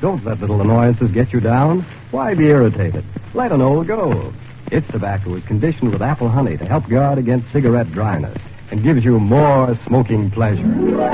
Don't let little annoyances get you down. Why be irritated? Light an Old Gold. Its tobacco is conditioned with apple honey to help guard against cigarette dryness and gives you more smoking pleasure.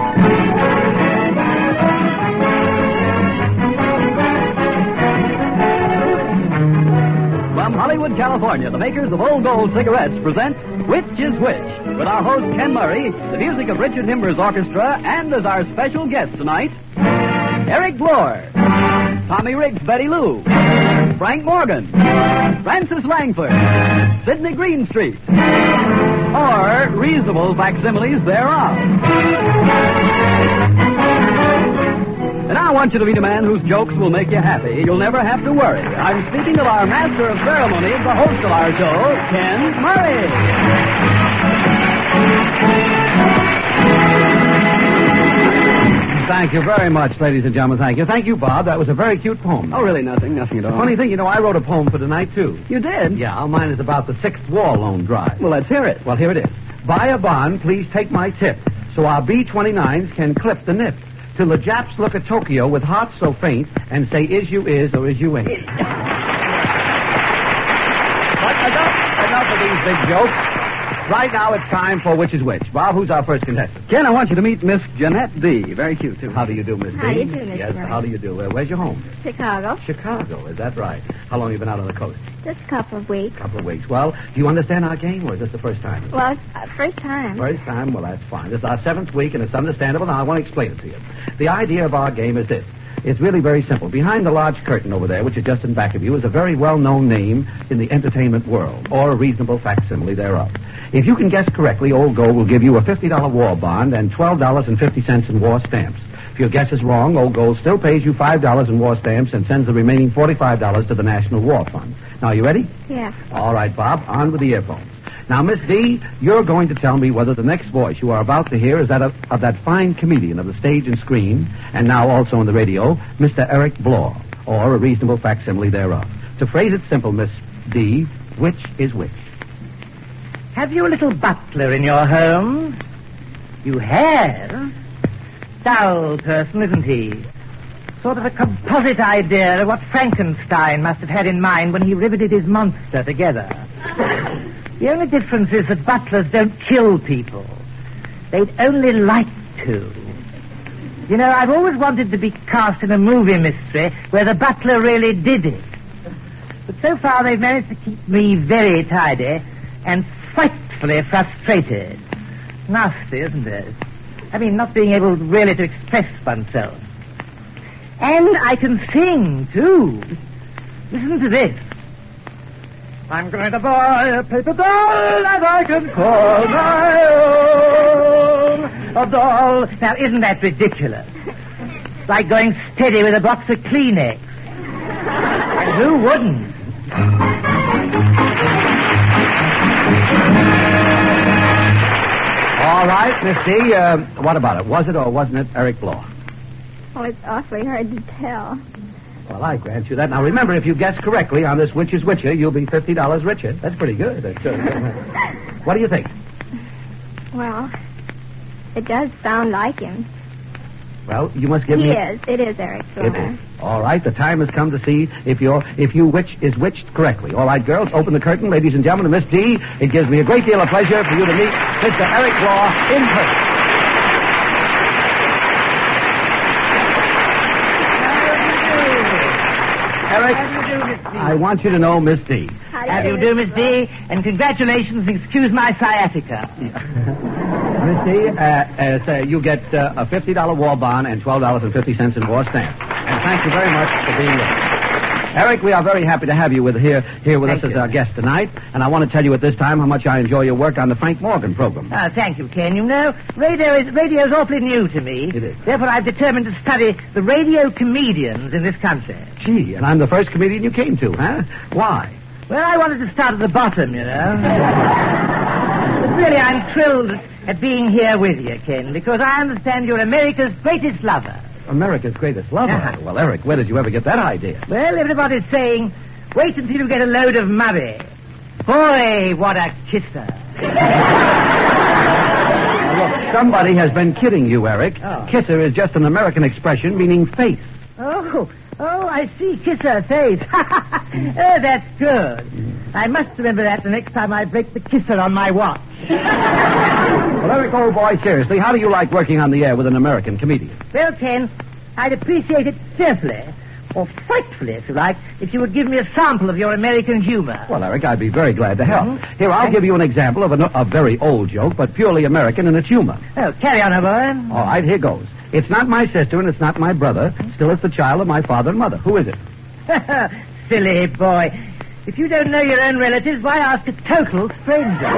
From Hollywood, California, the makers of Old Gold cigarettes present Which is Which? With our host, Ken Murray, the music of Richard Himbers Orchestra, and as our special guest tonight, Eric Blore, Tommy Riggs, Betty Lou, Frank Morgan, Francis Langford, Sidney Greenstreet, or reasonable facsimiles thereof. And I want you to meet a man whose jokes will make you happy. You'll never have to worry. I'm speaking of our master of ceremonies, the host of our show, Ken Murray. Thank you very much, ladies and gentlemen. Thank you. Thank you, Bob. That was a very cute poem. Oh, really? Nothing at all. Funny thing, I wrote a poem for tonight, too. You did? Yeah, mine is about the 6th War Loan Drive. Well, let's hear it. Well, here it is. Buy a bond, please take my tip, so our B-29s can clip the nip, till the Japs look at Tokyo with hearts so faint and say, is you is or is you ain't. But enough of these big jokes. Right now it's time for Which is Which. Bob, who's our first contestant? Ken, I want you to meet Miss Jeanette D. Very cute, too. How do you do, Miss D? How do you do, Mr. Yes, Murray? how do you do? Where's your home? Chicago. Chicago, is that right? How long have you been out on the coast? Just a couple of weeks. A couple of weeks. Well, do you understand our game, or is this the first time? Well, it's first time. First time? Well, that's fine. This is our 7th week, and it's understandable. Now, I want to explain it to you. The idea of our game is this. It's really very simple. Behind the large curtain over there, which is just in back of you, is a very well-known name in the entertainment world, or a reasonable facsimile thereof. If you can guess correctly, Old Gold will give you a $50 war bond and $12.50 in war stamps. If your guess is wrong, Old Gold still pays you $5 in war stamps and sends the remaining $45 to the National War Fund. Now, you ready? Yeah. All right, Bob, on with the earphones. Now, Miss D, you're going to tell me whether the next voice you are about to hear is that of that fine comedian of the stage and screen, and now also on the radio, Mr. Eric Blore, or a reasonable facsimile thereof. To phrase it simple, Miss D, which is which? Have you a little butler in your home? You have? Dull person, isn't he? Sort of a composite idea of what Frankenstein must have had in mind when he riveted his monster together. The only difference is that butlers don't kill people. They'd only like to. You know, I've always wanted to be cast in a movie mystery where the butler really did it. But so far they've managed to keep me very tidy and frightfully frustrated. Nasty, isn't it? I mean, not being able really to express oneself. And I can sing, too. Listen to this. I'm going to buy a paper doll that I can call my own. A doll. Now, isn't that ridiculous? It's like going steady with a box of Kleenex. And who wouldn't? All right, Miss D, what about it? Was it or wasn't it Eric Blore? Oh, it's awfully hard to tell. Well, I grant you that. Now, remember, if you guess correctly on this Which is Whicher, you'll be $50 richer. That's pretty good. What do you think? Well, it does sound like him. Well, you must give me... It is Eric Blore. It is. All right, the time has come to see if you which is whiched correctly. All right, girls, open the curtain. Ladies and gentlemen, Miss D, it gives me a great deal of pleasure for you to meet Mr. Eric Blore in person. Eric, I want you to know Miss D. How do you do, Miss D? And congratulations, and excuse my sciatica. Miss D, so you get a $50 war bond and $12.50 in war stamps. And thank you very much for being with us. Eric, we are very happy to have you here with us as our guest tonight. And I want to tell you at this time how much I enjoy your work on the Frank Morgan program. Thank you, Ken. You know, radio's awfully new to me. It is. Therefore, I've determined to study the radio comedians in this country. Gee, and I'm the first comedian you came to, huh? Why? Well, I wanted to start at the bottom, you know. But really, I'm thrilled at being here with you, Ken, because I understand you're America's greatest lover. America's greatest lover? Uh-huh. Well, Eric, where did you ever get that idea? Well, everybody's saying, wait until you get a load of Murray. Boy, what a kisser. Look, somebody has been kidding you, Eric. Oh. Kisser is just an American expression meaning face. Oh, Oh, I see. Kiss her face. Oh, that's good. I must remember that the next time I break the kisser on my watch. Well, Eric, old boy, seriously, how do you like working on the air with an American comedian? Well, Ken, I'd appreciate it fearfully, or frightfully, if you like, if you would give me a sample of your American humor. Well, Eric, I'd be very glad to help. Mhm. Here, I'll give you an example of a very old joke, but purely American in its humor. Oh, carry on, boy. All right, here goes. It's not my sister and it's not my brother. Still, it's the child of my father and mother. Who is it? Silly boy. If you don't know your own relatives, why ask a total stranger?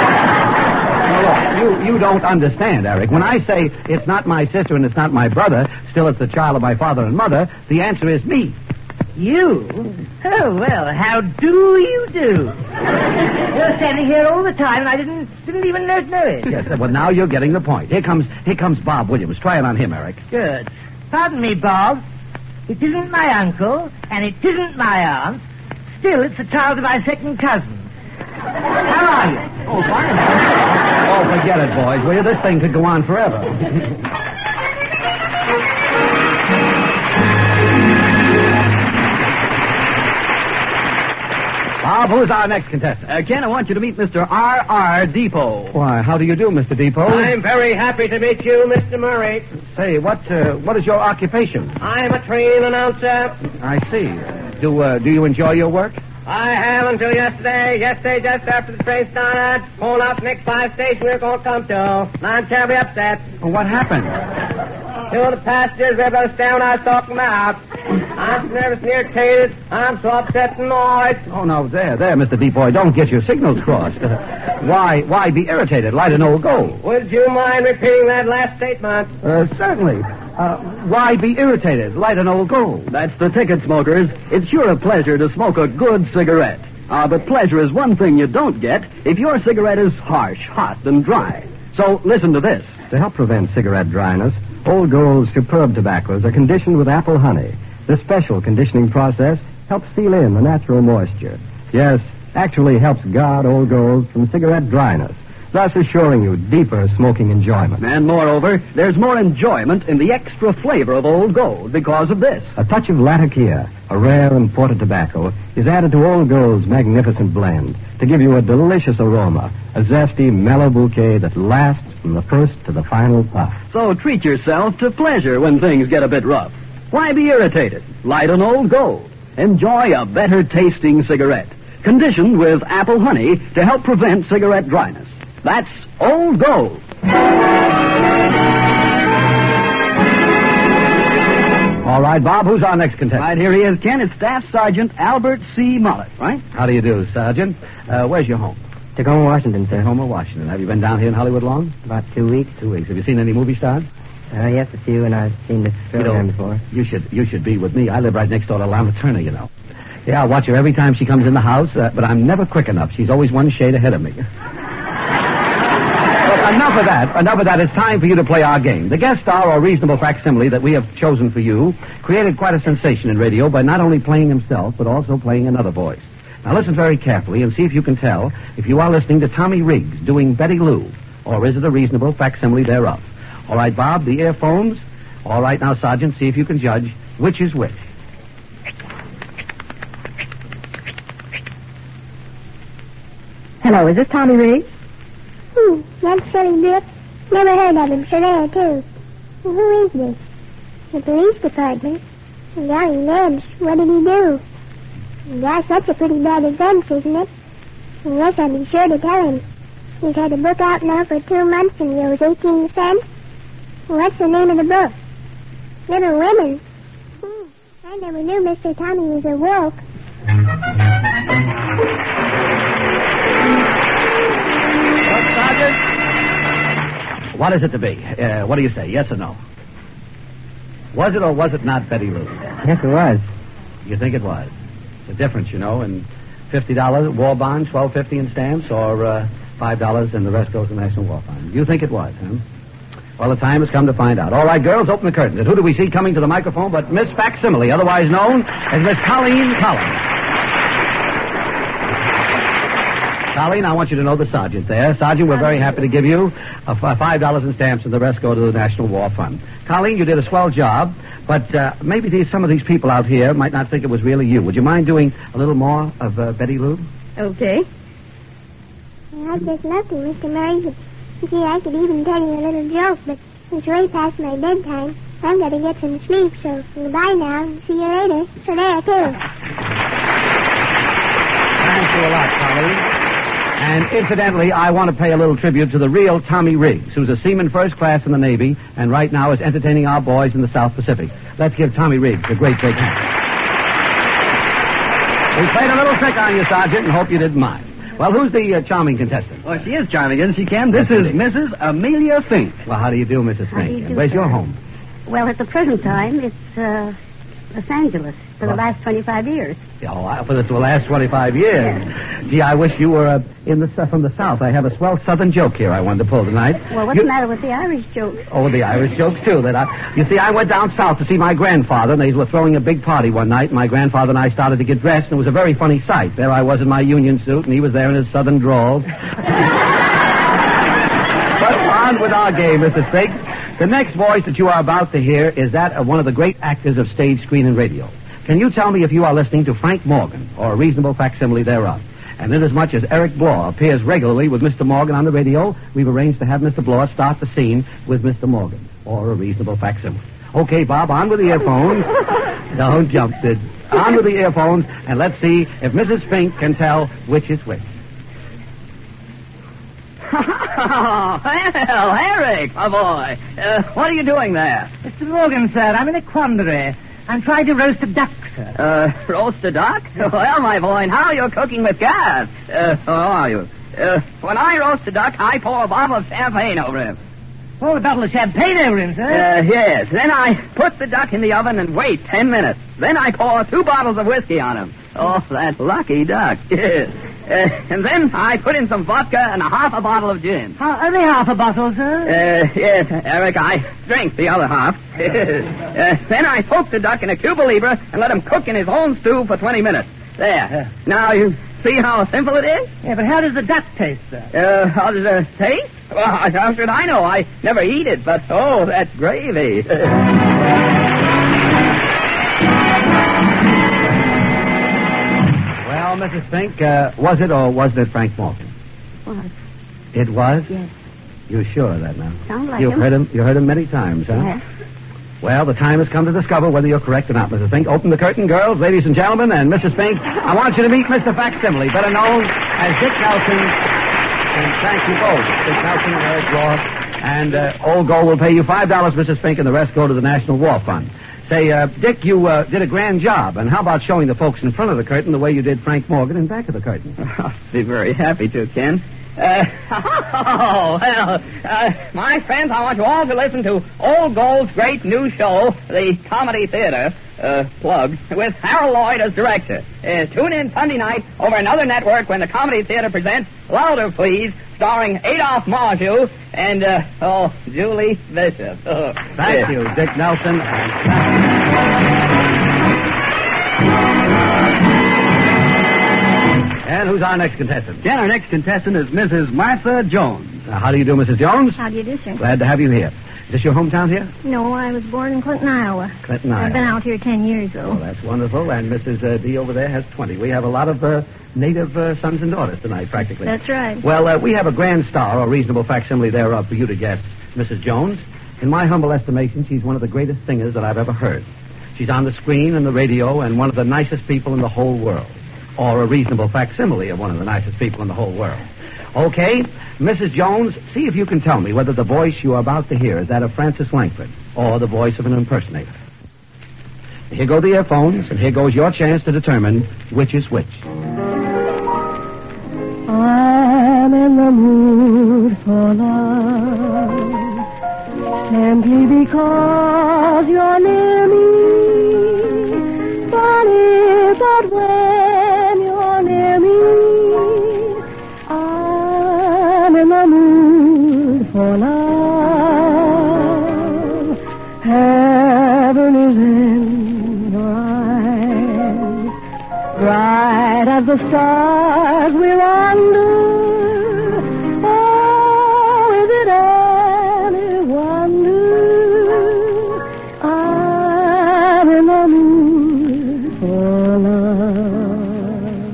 No, look, you don't understand, Eric. When I say it's not my sister and it's not my brother, still it's the child of my father and mother, the answer is me. You? Oh, well, how do you do? You're standing here all the time, and I didn't even know it. Yes, well, now you're getting the point. Here comes Bob Williams. Try it on him, Eric. Good. Pardon me, Bob. It isn't my uncle, and it isn't my aunt. Still, it's the child of my second cousin. How are you? Oh, fine. Oh, forget it, boys, will you? This thing could go on forever. Bob, who's our next contestant? Ken, I want you to meet Mr. R.R. Depot. Why, how do you do, Mr. Depot? I'm very happy to meet you, Mr. Murray. Say, what is your occupation? I'm a train announcer. I see. Do you enjoy your work? I have until yesterday. Yesterday, just after the train started, pulled out the next 5 stations we were going to come to. And I'm terribly upset. Well, what happened? Two of the passengers were able to understand what I was talking about. I'm so nervous and irritated. I'm so upset and annoyed. Oh, no, there, Mr. Depot. Don't get your signals crossed. Why be irritated? Light an old gold. Would you mind repeating that last statement? Certainly. Why be irritated? Light an old gold. That's the ticket, smokers. It's sure a pleasure to smoke a good cigarette. But pleasure is one thing you don't get if your cigarette is harsh, hot, and dry. So listen to this. To help prevent cigarette dryness, Old Gold's superb tobaccos are conditioned with apple honey. This special conditioning process helps seal in the natural moisture. Yes, actually helps guard Old Gold from cigarette dryness, thus assuring you deeper smoking enjoyment. And moreover, there's more enjoyment in the extra flavor of Old Gold because of this. A touch of Latakia, a rare imported tobacco, is added to Old Gold's magnificent blend to give you a delicious aroma, a zesty, mellow bouquet that lasts from the first to the final puff. So treat yourself to pleasure when things get a bit rough. Why be irritated? Light an Old Gold. Enjoy a better tasting cigarette, conditioned with apple honey to help prevent cigarette dryness. That's Old Gold. All right, Bob, who's our next contestant? Right, here he is, Ken. It's Staff Sergeant Albert C. Mullet, right? How do you do, Sergeant? Where's your home? Tacoma, Washington, sir. Tacoma, Washington. Have you been down here in Hollywood long? About 2 weeks. 2 weeks. Have you seen any movie stars? Yes, a few, and I've seen this program before. You should be with me. I live right next door to Lana Turner, you know. Yeah, I watch her every time she comes in the house, but I'm never quick enough. She's always one shade ahead of me. But enough of that. It's time for you to play our game. The guest star or reasonable facsimile that we have chosen for you created quite a sensation in radio by not only playing himself, but also playing another voice. Now listen very carefully and see if you can tell if you are listening to Tommy Riggs doing Betty Lou, or is it a reasonable facsimile thereof. All right, Bob, the earphones. All right, now, Sergeant, see if you can judge which is which. Hello, is this Tommy Riggs? That's Silly Drip. Never heard of him, so there, too. Who is this? The police department. Golly Nibs, what did he do? Gosh, that's a pretty bad offense, isn't it? Yes, I'll be sure to tell him. He's had a book out now for 2 months and he owes 18 cents. What's the name of the book? Little Women. I never knew Mr. Tommy was a wolf. Sergeant? What is it to be? What do you say, yes or no? Was it or was it not Betty Lou? Yes, it was. You think it was? The difference, you know, in $50 war bond, $12.50 in stamps, or $5 and the rest goes to the National War Fund. You think it was, huh? Well, the time has come to find out. All right, girls, open the curtains. And who do we see coming to the microphone but Miss Facsimile, otherwise known as Miss Colleen Collins. Colleen, I want you to know the sergeant there. Sergeant, we're very happy to give you $5 in stamps, and the rest go to the National War Fund. Colleen, you did a swell job, but maybe some of these people out here might not think it was really you. Would you mind doing a little more of Betty Lou? Okay. Well, I'd just love to, Mr. Murray. You see, I could even tell you a little joke, but it's way past my bedtime. I've got to get some sleep, so goodbye now. See you later. So there, too. Thank you a lot, Colleen. And incidentally, I want to pay a little tribute to the real Tommy Riggs, who's a seaman first class in the Navy, and right now is entertaining our boys in the South Pacific. Let's give Tommy Riggs a great big hand. We played a little trick on you, Sergeant, and hope you didn't mind. Well, who's the charming contestant? Well, she is charming, isn't she, Ken? This is Mrs. Amelia Fink. Well, how do you do, Mrs. Fink? And where's your home? Well, at the present time, it's Los Angeles for the last 25 years. Oh, for the last 25 years. Yes. Gee, I wish you were from the South. I have a swell Southern joke here I wanted to pull tonight. Well, what's the matter with the Irish jokes? Oh, the Irish jokes, too. You see, I went down south to see my grandfather, and they were throwing a big party one night, and my grandfather and I started to get dressed, and it was a very funny sight. There I was in my union suit, and he was there in his Southern drawl. But on with our game, Mrs. Fink. The next voice that you are about to hear is that of one of the great actors of stage, screen, and radio. Can you tell me if you are listening to Frank Morgan, or a reasonable facsimile thereof? And inasmuch as Eric Blore appears regularly with Mr. Morgan on the radio, we've arranged to have Mr. Blore start the scene with Mr. Morgan, or a reasonable facsimile. Okay, Bob, on with the earphones. Don't jump, Sid. On with the earphones, and let's see if Mrs. Fink can tell which is which. Oh, well, Eric, my boy. What are you doing there? Mr. Morgan, sir, I'm in a quandary. I'm trying to roast a duck, sir. Roast a duck? Well, my boy, now you're cooking with gas. How are you? When I roast a duck, I pour a bottle of champagne over him. Pour a bottle of champagne over him, sir? Yes. Then I put the duck in the oven and wait 10 minutes. Then I pour 2 bottles of whiskey on him. Oh, that lucky duck. Yes. And then I put in some vodka and half a bottle of gin. Only half a bottle, sir? Yes, Eric, I drink the other half. Then I poke the duck in a Cuba Libre and let him cook in his own stew for 20 minutes. There. Now you see how simple it is? Yeah, but how does the duck taste, sir? How does it taste? Well, how should I know? I never eat it, but, oh, that's gravy. Well, Mrs. Fink, was it or wasn't it Frank Morgan? Was. It was? Yes. You're sure of that now? Sounds like You've heard him. You heard him many times, huh? Yes. Well, the time has come to discover whether you're correct or not, Mrs. Fink. Open the curtain, girls, ladies and gentlemen, and Mrs. Fink. I want you to meet Mr. Facsimile, better known as Dick Nelson. And thank you both, Dick Nelson and Eric Blore. And Old Gold will pay you $5, Mrs. Fink, and the rest go to the National War Fund. Say, Dick, you did a grand job, and how about showing the folks in front of the curtain the way you did Frank Morgan in back of the curtain? I'll be very happy to, Ken. My friends, I want you all to listen to Old Gold's great new show, the Comedy Theater, plug, with Harold Lloyd as director. Tune in Sunday night over another network when the Comedy Theater presents Louder, Please, starring Adolph Marjou and, Julie Bishop. Thank you, Dick Nelson. And who's our next contestant? Ken, our next contestant is Mrs. Martha Jones. How do you do, Mrs. Jones? How do you do, sir? Glad to have you here. Is this your hometown here? No, I was born in Clinton, Iowa. Clinton, Iowa. I've been out here 10 years, though. Oh, that's wonderful. And Mrs. D over there has 20. We have a lot of native sons and daughters tonight, practically. That's right. Well, we have a grand star, or reasonable facsimile thereof, for you to guess, Mrs. Jones. In my humble estimation, she's one of the greatest singers that I've ever heard. She's on the screen and the radio and one of the nicest people in the whole world. Or a reasonable facsimile of one of the nicest people in the whole world. Okay, Mrs. Jones, see if you can tell me whether the voice you are about to hear is that of Francis Langford or the voice of an impersonator. Here go the earphones, and here goes your chance to determine which is which. I'm in the mood for love, simply because you're near me. Funny, but when you're near me, I'm in the mood for love. Heaven is in your eyes, bright bright as the stars we're under. Oh, is it any wonder I'm in the mood for love?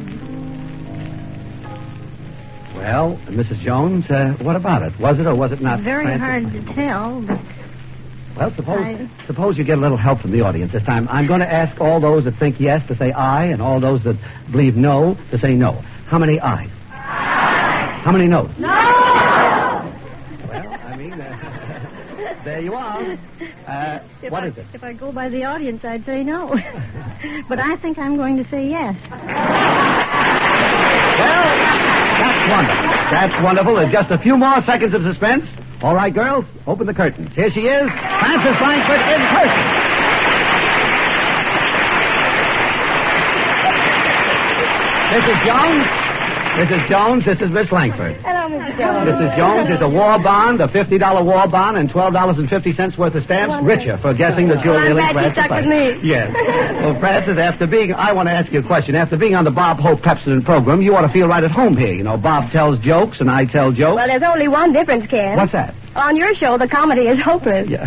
Well, Mrs. Jones, what about it? Was it or was it not? Very Francis? hard to tell, but Well, suppose you get a little help from the audience this time. I'm going to ask all those that think yes to say aye, and all those that believe no to say no. How many ayes? Aye. How many no's? No! Well, I mean, there you are. What is it? If I go by the audience, I'd say no. But I think I'm going to say yes. Well, that's wonderful. That's wonderful. There's just a few more seconds of suspense. All right, girls, open the curtains. Here she is, Frances Langford in person. Mrs. Jones, this is Miss Langford. Hello, Mr. Jones. Mrs. Jones is a war bond, a $50 war bond, and $12.50 worth of stamps. Richer for guessing that you're really I'm glad you stuck with me. Yes. Well, Frances, I want to ask you a question. After being on the Bob Hope Pepsodent program, you ought to feel right at home here. You know, Bob tells jokes and I tell jokes. Well, there's only one difference, Ken. What's that? On your show, the comedy is hopeless. Yeah.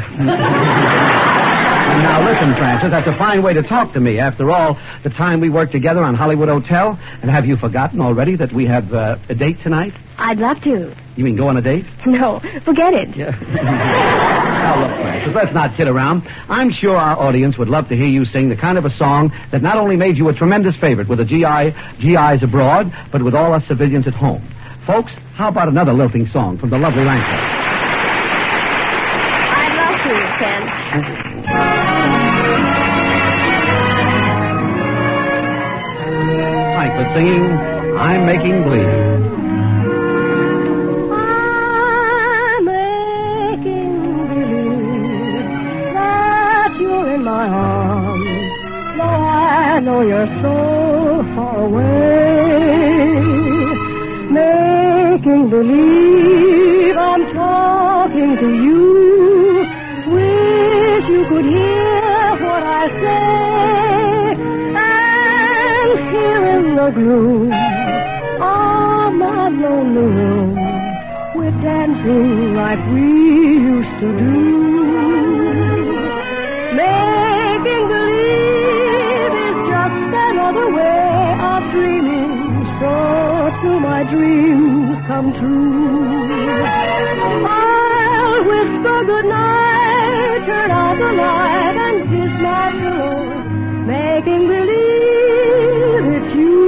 Now, listen, Frances, that's a fine way to talk to me. After all, the time we worked together on Hollywood Hotel, and have you forgotten already that we have a date tonight? I'd love to. You mean go on a date? No, forget it. Yeah. Now, look, Frances, let's not kid around. I'm sure our audience would love to hear you sing the kind of a song that not only made you a tremendous favorite with the GIs abroad, but with all us civilians at home. Folks, how about another lilting song from the lovely Langford? I'd love to, Ken. Langford singing, I'm Making Believe. I'm making believe that you're in my arms, though I know you're so far away. Making believe I'm talking to you. Wish you could hear what I say. And here in the gloom of my lonely room, we're dancing like we used to do. Making believe is just another way of dreaming, so till my dreams come true. I'll whisper goodnight, turn out the light, and kiss my pillow, making believe it's you.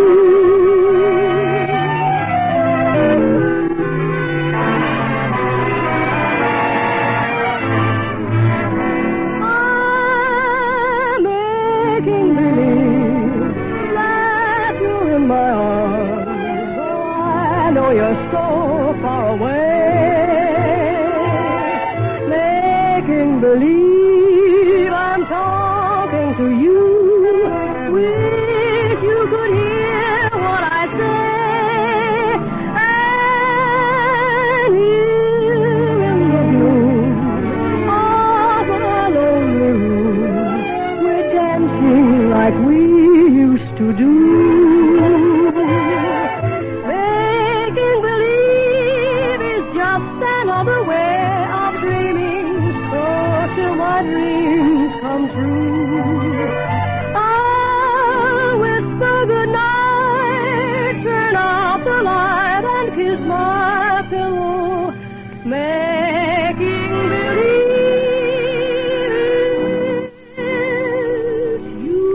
I'm making believe that you're in my arms, though I know you're so far away. Making believe I'm talking to you. Wish you could hear what I say. And here in the gloom of our lonely room, we're dancing like we used to do. Making believe is just another way of dreaming, so till my dreams come true. I'll whisper goodnight, turn out the light, and kiss my pillow, making believe it's you.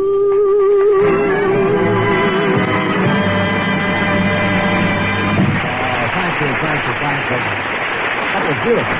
Thank you. That was beautiful.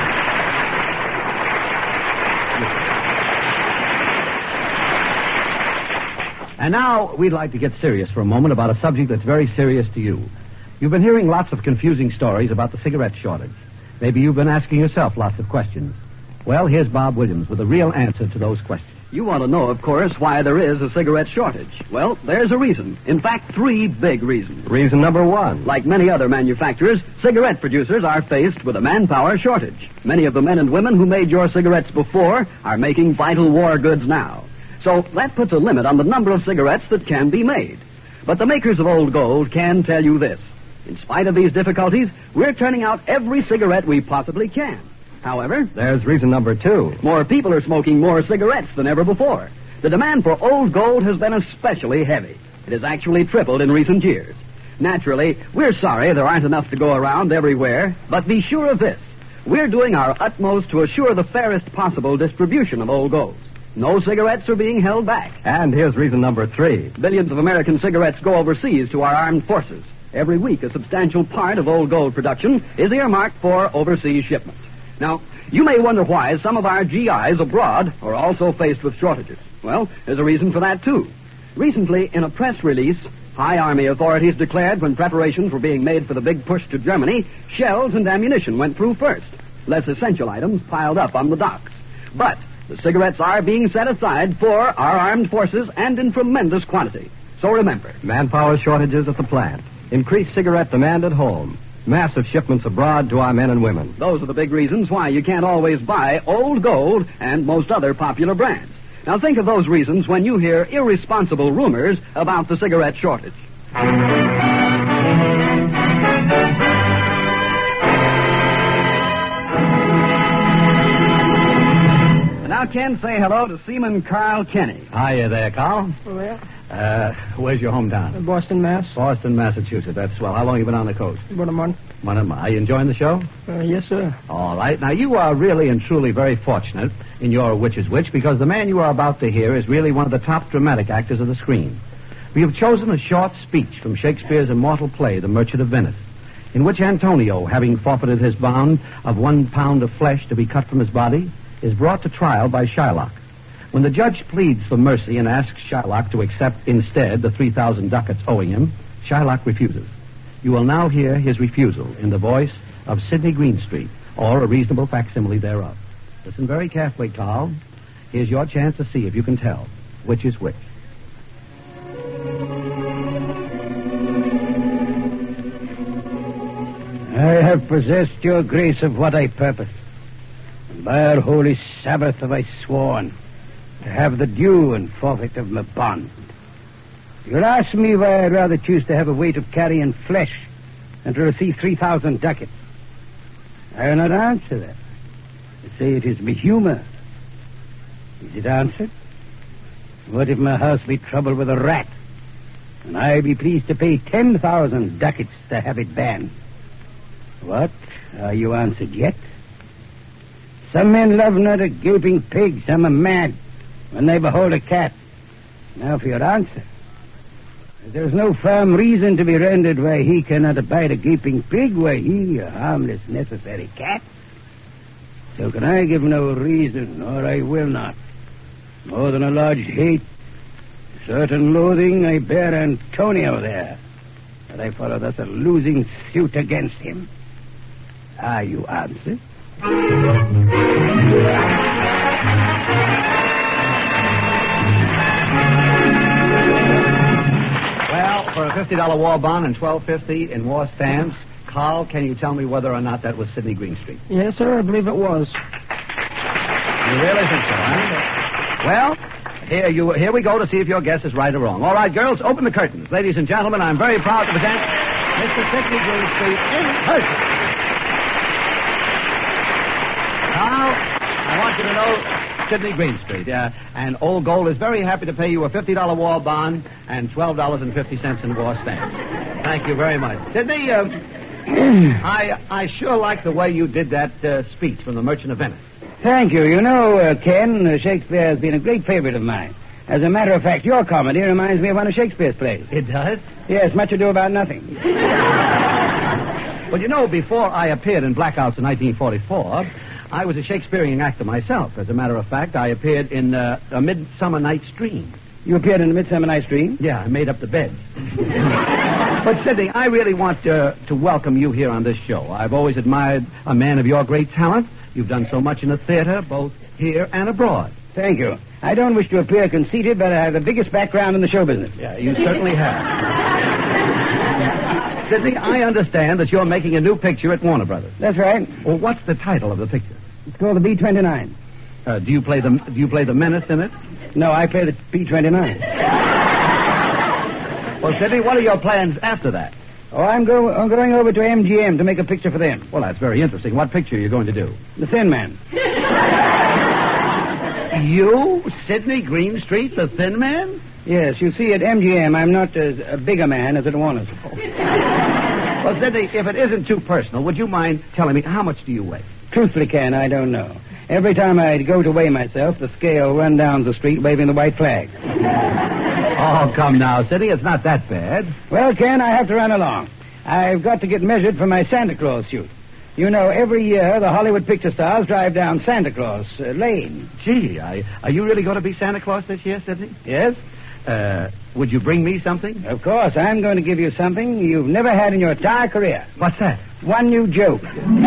And now we'd like to get serious for a moment about a subject that's very serious to you. You've been hearing lots of confusing stories about the cigarette shortage. Maybe you've been asking yourself lots of questions. Well, here's Bob Williams with a real answer to those questions. You want to know, of course, why there is a cigarette shortage. Well, there's a reason. In fact, 3 big reasons. Reason number 1. Like many other manufacturers, cigarette producers are faced with a manpower shortage. Many of the men and women who made your cigarettes before are making vital war goods now. So that puts a limit on the number of cigarettes that can be made. But the makers of Old Gold can tell you this. In spite of these difficulties, we're turning out every cigarette we possibly can. However, There's reason number 2. more people are smoking more cigarettes than ever before. The demand for Old Gold has been especially heavy. It has actually tripled in recent years. Naturally, we're sorry there aren't enough to go around everywhere, but be sure of this. We're doing our utmost to assure the fairest possible distribution of Old Golds. No cigarettes are being held back. And here's reason number 3. Billions of American cigarettes go overseas to our armed forces. Every week, a substantial part of Old Gold production is earmarked for overseas shipment. Now, you may wonder why some of our GIs abroad are also faced with shortages. Well, there's a reason for that, too. Recently, in a press release, high Army authorities declared when preparations were being made for the big push to Germany, shells and ammunition went through first. Less essential items piled up on the docks. But the cigarettes are being set aside for our armed forces and in tremendous quantity. So remember, Manpower shortages at the plant. Increased cigarette demand at home. Massive shipments abroad to our men and women. those are the big reasons why you can't always buy Old Gold and most other popular brands. Now think of those reasons when you hear irresponsible rumors about the cigarette shortage. And now, Ken, say hello to Seaman Carl Kenny. Hiya there, Carl. Well, Where's your hometown? Boston, Mass. Boston, Massachusetts. That's swell. How long have you been on the coast? About a month. Are you enjoying the show? Yes, sir. All right. Now, you are really and truly very fortunate in your Which is Which, because the man you are about to hear is really one of the top dramatic actors of the screen. We have chosen a short speech from Shakespeare's immortal play, The Merchant of Venice, in which Antonio, having forfeited his bond of 1 pound of flesh to be cut from his body, is brought to trial by Shylock. When the judge pleads for mercy and asks Shylock to accept instead the 3,000 ducats owing him, Shylock refuses. You will now hear his refusal in the voice of Sidney Greenstreet, or a reasonable facsimile thereof. Listen very carefully, Carl. Here's your chance to see if you can tell which is which. I have possessed your grace of what I purpose. And by our holy Sabbath have I sworn to have the due and forfeit of my bond. You'll ask me why I'd rather choose to have a weight of carrion flesh than to receive 3,000 ducats. I will not answer that. I say it is my humor. Is it answered? What if my house be troubled with a rat, and I be pleased to pay 10,000 ducats to have it banned? What? Are you answered yet? Some men love not a gaping pig, some are mad when they behold a cat. Now for your answer. There's no firm reason to be rendered why he cannot abide a gaping pig, why he, a harmless, necessary cat. So can I give no reason, or I will not. More than a large hate, certain loathing, I bear Antonio there, that I follow thus a losing suit against him. Are you answered? Well, for a $50 war bond and $12.50 in war stamps, Carl, can you tell me whether or not that was Sidney Greenstreet? Yes, sir, I believe it was. You really think so, huh? Well, here we go to see if your guess is right or wrong. All right, girls, open the curtains. Ladies and gentlemen, I'm very proud to present Mr. Sidney Greenstreet in person. Now, I want you to know Sidney Greenstreet, and Old Gold is very happy to pay you a $50 war bond and $12.50 in war stamps. Thank you very much. Sidney, I sure like the way you did that speech from The Merchant of Venice. Thank you. You know, Ken, Shakespeare has been a great favorite of mine. As a matter of fact, your comedy reminds me of one of Shakespeare's plays. It does? Yes, Much Ado About Nothing. Well, you know, before I appeared in Blackouts in 1944, I was a Shakespearean actor myself. As a matter of fact, I appeared in A Midsummer Night's Dream. You appeared in A Midsummer Night's Dream? Yeah, I made up the bed. But, Sidney, I really want to welcome you here on this show. I've always admired a man of your great talent. You've done so much in the theater, both here and abroad. Thank you. I don't wish to appear conceited, but I have the biggest background in the show business. Yeah, you certainly have. Sidney, I understand that you're making a new picture at Warner Brothers. That's right. Well, what's the title of the picture? It's called the B-29. Do you play the menace in it? No, I play the B-29. Well, Sidney, what are your plans after that? Oh, I'm going over to MGM to make a picture for them. Well, that's very interesting. What picture are you going to do? The Thin Man. You, Sidney Greenstreet, the Thin Man? Yes, you see, at MGM, I'm not as big a man as at Warner's. Well, Sidney, if it isn't too personal, would you mind telling me how much do you weigh? Truthfully, Ken, I don't know. Every time I go to weigh myself, the scale run down the street waving the white flag. Oh, come now, Sidney. It's not that bad. Well, Ken, I have to run along. I've got to get measured for my Santa Claus suit. You know, every year the Hollywood picture stars drive down Santa Claus Lane. Gee, are you really going to be Santa Claus this year, Sidney? Yes? Would you bring me something? Of course. I'm going to give you something you've never had in your entire career. What's that? One new joke.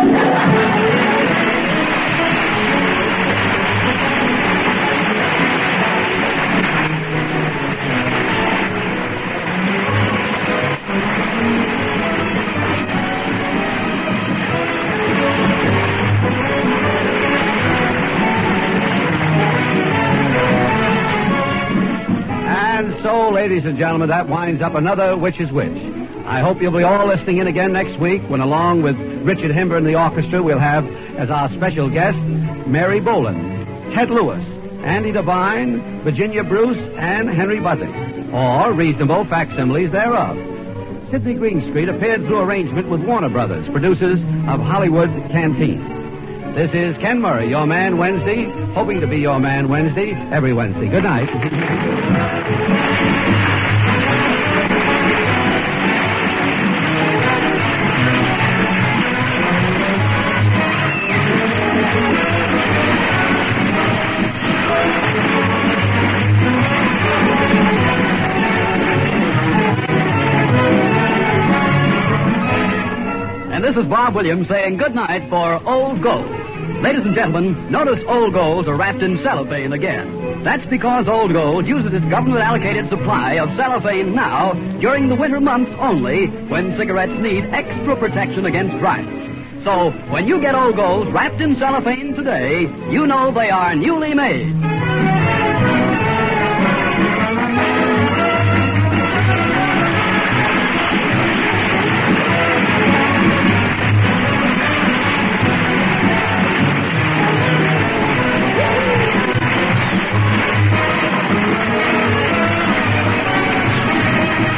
So, ladies and gentlemen, that winds up another Which is Which. I hope you'll be all listening in again next week when, along with Richard Himber and the orchestra, we'll have as our special guest Mary Boland, Ted Lewis, Andy Devine, Virginia Bruce, and Henry Buzzing, or reasonable facsimiles thereof. Sidney Greenstreet appeared through arrangement with Warner Brothers, producers of Hollywood Canteen. This is Ken Murray, your man Wednesday, hoping to be your man Wednesday, every Wednesday. Good night. And this is Bob Williams saying good night for Old Gold. Ladies and gentlemen, notice Old Golds are wrapped in cellophane again. That's because Old Gold uses its government-allocated supply of cellophane now during the winter months only when cigarettes need extra protection against dryness. So, when you get Old Golds wrapped in cellophane today, you know they are newly made.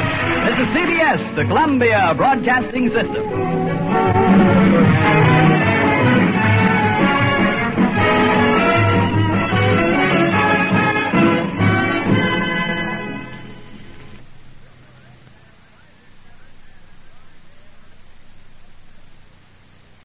CBS, the Columbia Broadcasting System.